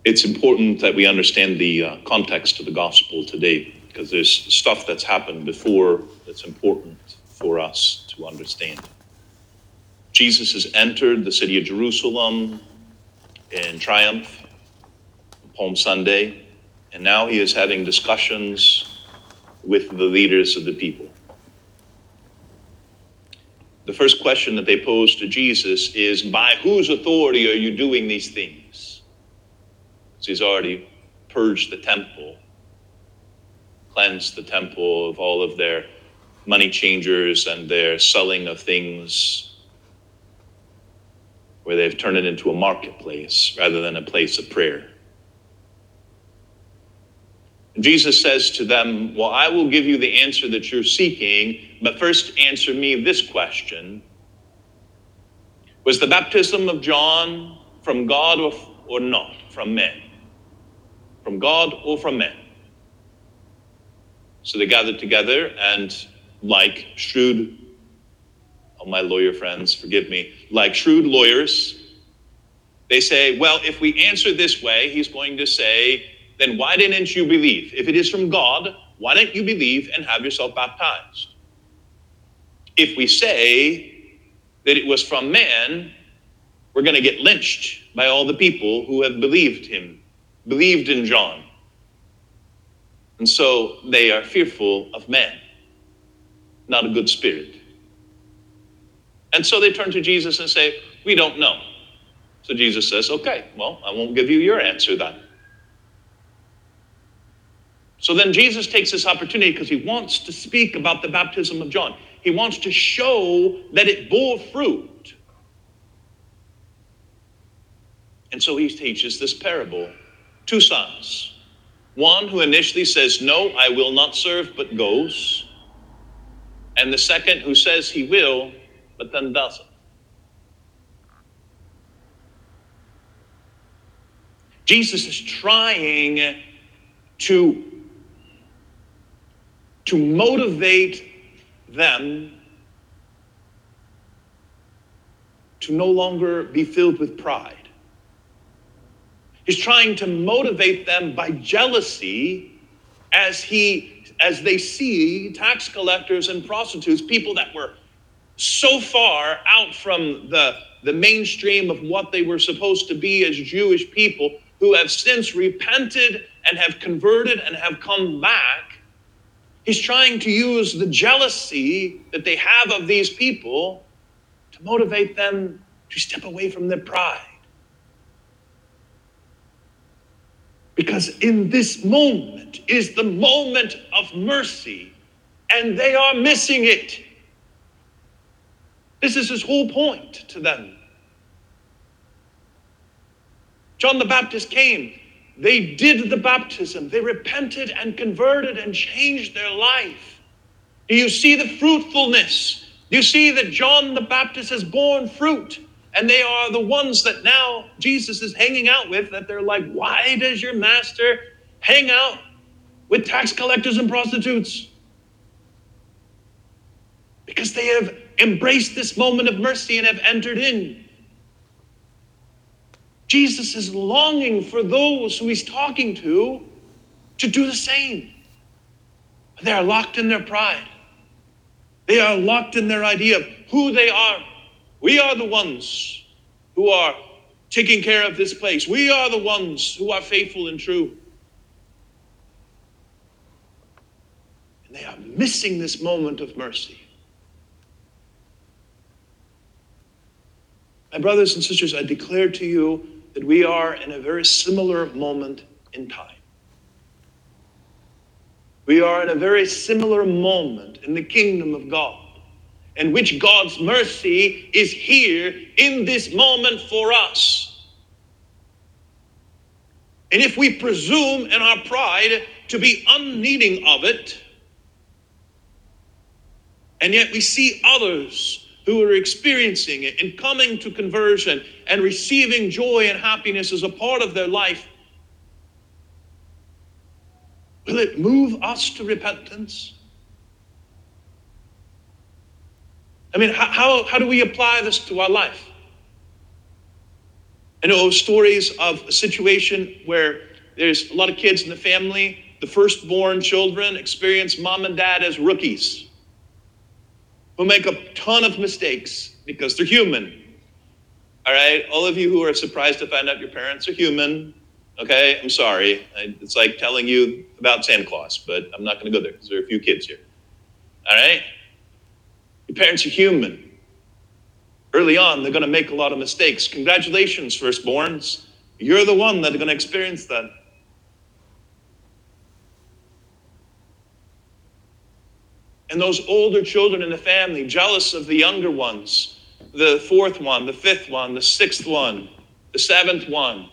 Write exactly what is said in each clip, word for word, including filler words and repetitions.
It's important that we understand the uh, context of the gospel today, because there's stuff that's happened before that's important for us to understand. Jesus has entered the city of Jerusalem in triumph on Palm Sunday, and now he is having discussions with the leaders of the people. The first question that they pose to Jesus is, by whose authority are you doing these things? Because he's already purged the temple, cleansed the temple of all of their money changers and their selling of things, where they've turned it into a marketplace rather than a place of prayer. And Jesus says to them, well, I will give you the answer that you're seeking, but first answer me this question. Was the baptism of John from God or, or not, from men? From God or from men? So they gathered together, and like shrewd, oh, my lawyer friends, forgive me, like shrewd lawyers, they say, well, if we answer this way, he's going to say, then why didn't you believe? If it is from God, why don't you believe and have yourself baptized? If we say that it was from man, we're going to get lynched by all the people who have believed him, believed in John. And so they are fearful of man, not a good spirit. And so they turn to Jesus and say, we don't know. So Jesus says, okay, well, I won't give you your answer then. So then Jesus takes this opportunity because he wants to speak about the baptism of John. He wants to show that it bore fruit. And so he teaches this parable. Two sons. One who initially says, no, I will not serve, but goes. And the second who says he will, but then doesn't. Jesus is trying to, to motivate them to no longer be filled with pride. He's trying to motivate them by jealousy as he, as they see tax collectors and prostitutes, people that were so far out from the, the mainstream of what they were supposed to be as Jewish people, who have since repented and have converted and have come back. He's trying to use the jealousy that they have of these people to motivate them to step away from their pride. Because in this moment is the moment of mercy, and they are missing it. This is his whole point to them. John the Baptist came. They did the baptism. They repented and converted and changed their life. Do you see the fruitfulness? Do you see that John the Baptist has borne fruit? And they are the ones that now Jesus is hanging out with, that they're like, why does your master hang out with tax collectors and prostitutes? Because they have embraced this moment of mercy and have entered in. Jesus is longing for those who he's talking to to do the same. But they are locked in their pride. They are locked in their idea of who they are. We are the ones who are taking care of this place. We are the ones who are faithful and true. And they are missing this moment of mercy. My brothers and sisters, I declare to you that we are in a very similar moment in time. We are in a very similar moment in the kingdom of God, in which God's mercy is here in this moment for us. And if we presume in our pride to be unneeding of it, and yet we see others who are experiencing it and coming to conversion and receiving joy and happiness as a part of their life, will it move us to repentance? I mean, how, how, how do we apply this to our life? I know stories of a situation where there's a lot of kids in the family. The firstborn children experience mom and dad as rookies who make a ton of mistakes because they're human. All right, all of you who are surprised to find out your parents are human, okay, I'm sorry. It's like telling you about Santa Claus, but I'm not going to go there because there are a few kids here. All right? Your parents are human. Early on, they're going to make a lot of mistakes. Congratulations, firstborns. You're the one that's going to experience that. And those older children in the family, jealous of the younger ones, the fourth one, the fifth one, the sixth one, the seventh one.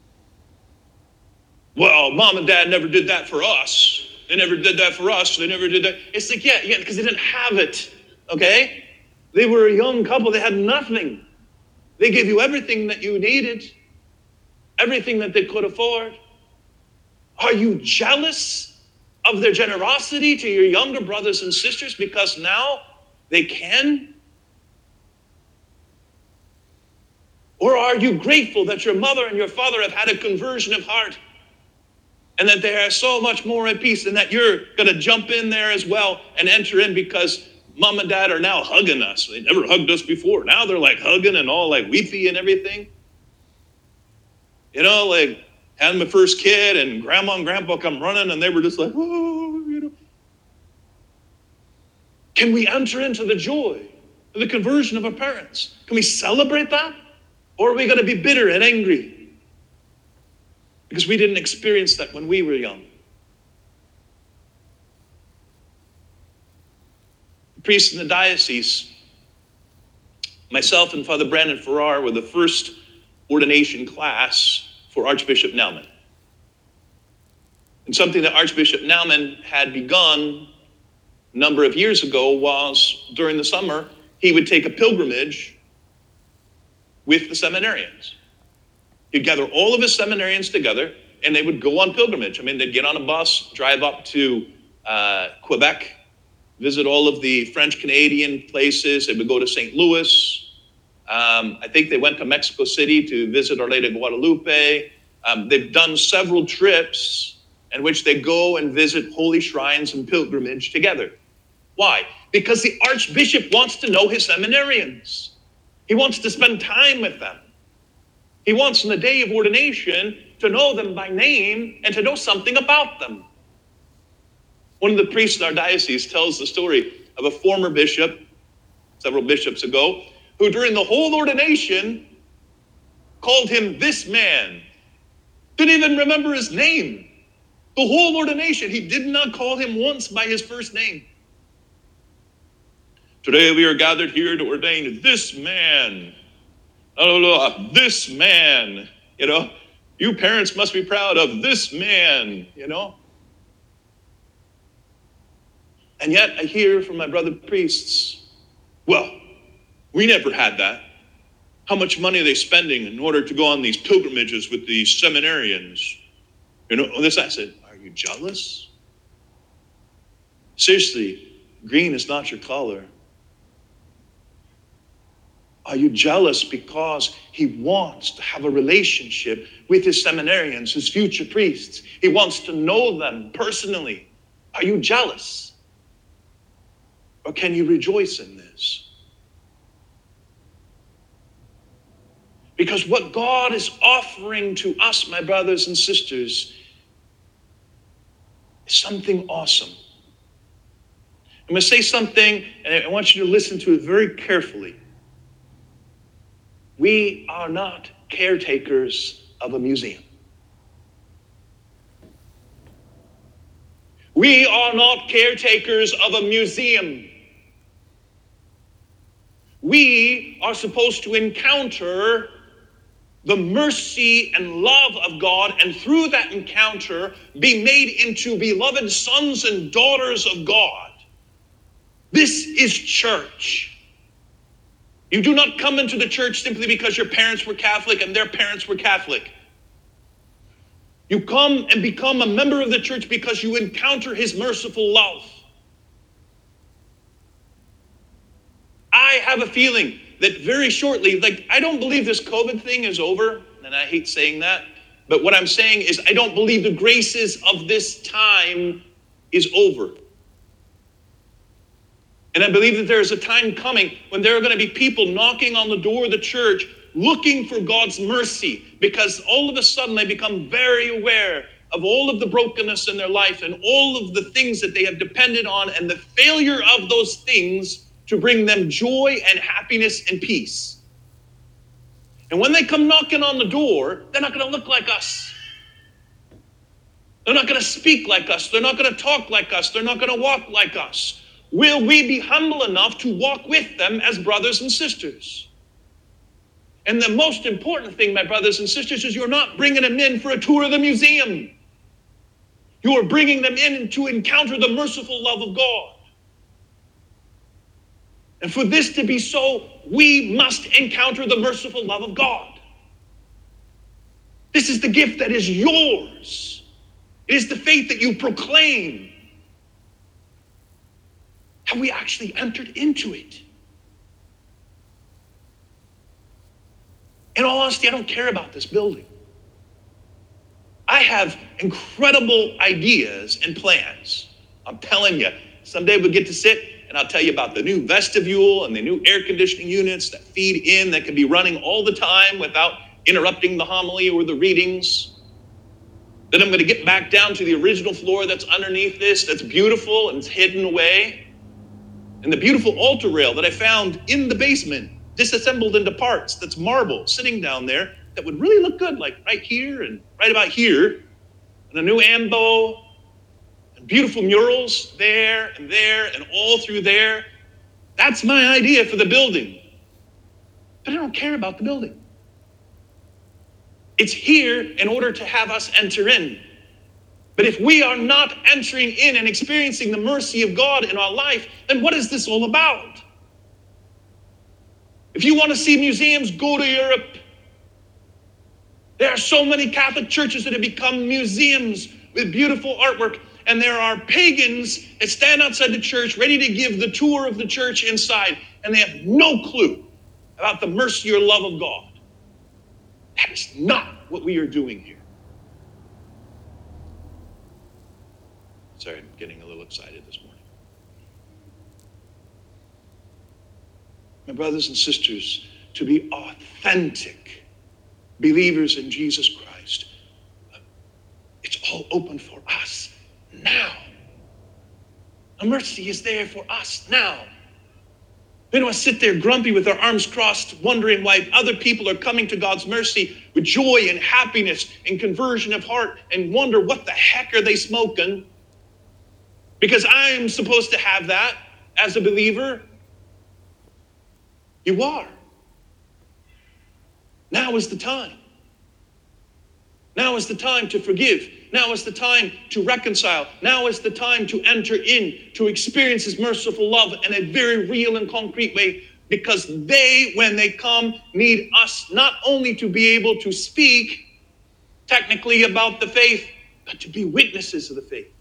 Well, mom and dad never did that for us. They never did that for us. They never did that. It's like, yeah, yeah, because they didn't have it, okay? They were a young couple. They had nothing. They gave you everything that you needed, everything that they could afford. Are you jealous of their generosity to your younger brothers and sisters because now they can? Or are you grateful that your mother and your father have had a conversion of heart and that they are so much more at peace and that you're going to jump in there as well and enter in because mom and dad are now hugging us. They never hugged us before. Now they're like hugging and all like weepy and everything. You know, like had my first kid and grandma and grandpa come running and they were just like, oh, you know. Can we enter into the joy of the conversion of our parents? Can we celebrate that? Or are we going to be bitter and angry because we didn't experience that when we were young? The priests in the diocese, myself and Father Brandon Farrar, were the first ordination class for Archbishop Naumann. And something that Archbishop Naumann had begun a number of years ago was during the summer, he would take a pilgrimage with the seminarians. He'd gather all of his seminarians together and they would go on pilgrimage. I mean, they'd get on a bus, drive up to uh, Quebec, visit all of the French-Canadian places. They would go to Saint Louis. Um, I think they went to Mexico City to visit Our Lady of Guadalupe. Um, they've done several trips in which they go and visit holy shrines and pilgrimage together. Why? Because the Archbishop wants to know his seminarians. He wants to spend time with them. He wants on the day of ordination to know them by name and to know something about them. One of the priests in our diocese tells the story of a former bishop, several bishops ago, who during the whole ordination called him this man. Didn't even remember his name. The whole ordination, he did not call him once by his first name. Today we are gathered here to ordain this man. Oh, no, this man, you know. You parents must be proud of this man, you know. And yet I hear from my brother priests, well, we never had that. How much money are they spending in order to go on these pilgrimages with these seminarians? You know, this I said, are you jealous? Seriously, green is not your color. Are you jealous because he wants to have a relationship with his seminarians, his future priests? He wants to know them personally. Are you jealous? Or can you rejoice in this? Because what God is offering to us, my brothers and sisters, is something awesome. I'm going to say something, and I want you to listen to it very carefully. We are not caretakers of a museum. We are not caretakers of a museum. We are supposed to encounter the mercy and love of God, and through that encounter, be made into beloved sons and daughters of God. This is church. You do not come into the church simply because your parents were Catholic and their parents were Catholic. You come and become a member of the church because you encounter his merciful love. I have a feeling that very shortly, like, I don't believe this COVID thing is over, and I hate saying that, but what I'm saying is I don't believe the graces of this time is over. And I believe that there is a time coming when there are going to be people knocking on the door of the church looking for God's mercy, because all of a sudden they become very aware of all of the brokenness in their life and all of the things that they have depended on and the failure of those things to bring them joy and happiness and peace. And when they come knocking on the door, they're not going to look like us. They're not going to speak like us. They're not going to talk like us. They're not going to walk like us. Will we be humble enough to walk with them as brothers and sisters? And the most important thing, my brothers and sisters, is you're not bringing them in for a tour of the museum. You are bringing them in to encounter the merciful love of God. And for this to be so, we must encounter the merciful love of God. This is the gift that is yours. It is the faith that you proclaim. Have we actually entered into it? In all honesty, I don't care about this building. I have incredible ideas and plans. I'm telling you, someday we'll get to sit and I'll tell you about the new vestibule and the new air conditioning units that feed in, that can be running all the time without interrupting the homily or the readings. Then I'm going to get back down to the original floor that's underneath this, that's beautiful and it's hidden away. And the beautiful altar rail that I found in the basement, disassembled into parts, that's marble sitting down there, that would really look good, like right here and right about here. And a new ambo, and beautiful murals there and there and all through there. That's my idea for the building. But I don't care about the building. It's here in order to have us enter in. But if we are not entering in and experiencing the mercy of God in our life, then what is this all about? If you want to see museums, go to Europe. There are so many Catholic churches that have become museums with beautiful artwork, and there are pagans that stand outside the church ready to give the tour of the church inside, and they have no clue about the mercy or love of God. That is not what we are doing here. Sorry, I'm getting a little excited this morning. My brothers and sisters, to be authentic believers in Jesus Christ, it's all open for us now. The mercy is there for us now. We don't want to sit there grumpy with our arms crossed, wondering why other people are coming to God's mercy with joy and happiness and conversion of heart, and wonder what the heck are they smoking? Because I'm supposed to have that as a believer. You are. Now is the time. Now is the time to forgive. Now is the time to reconcile. Now is the time to enter in, to experience His merciful love in a very real and concrete way, because they, when they come, need us not only to be able to speak technically about the faith, but to be witnesses of the faith.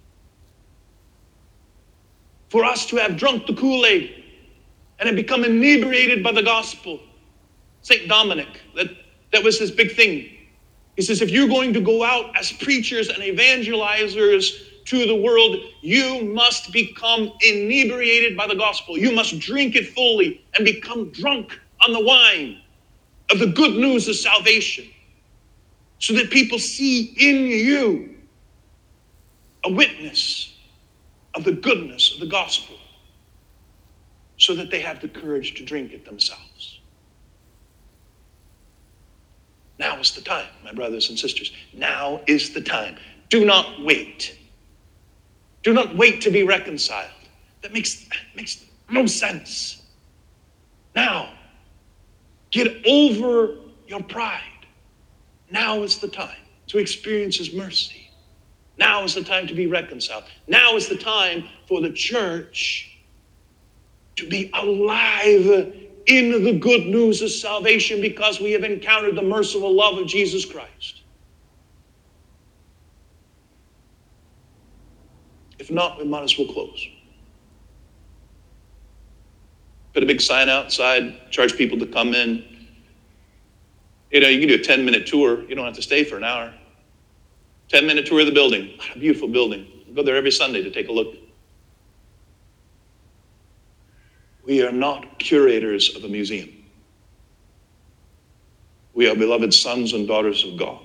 For us to have drunk the Kool-Aid and have become inebriated by the gospel. Saint Dominic, that, that was his big thing. He says, if you're going to go out as preachers and evangelizers to the world, you must become inebriated by the gospel. You must drink it fully and become drunk on the wine of the good news of salvation, so that people see in you a witness of the goodness of the gospel, so that they have the courage to drink it themselves. Now is the time, my brothers and sisters. Now is the time. Do not wait. Do not wait to be reconciled. That makes, makes no sense. Now, get over your pride. Now is the time to experience His mercy. Now is the time to be reconciled. Now is the time for the church to be alive in the good news of salvation, because we have encountered the merciful love of Jesus Christ. If not, we might as well close. Put a big sign outside, charge people to come in. You know, you can do a ten minute tour. You don't have to stay for an hour. ten minute tour of the building. What a beautiful building. I go there every Sunday to take a look. We are not curators of a museum. We are beloved sons and daughters of God.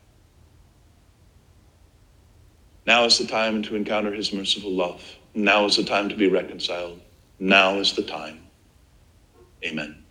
Now is the time to encounter his merciful love. Now is the time to be reconciled. Now is the time. Amen.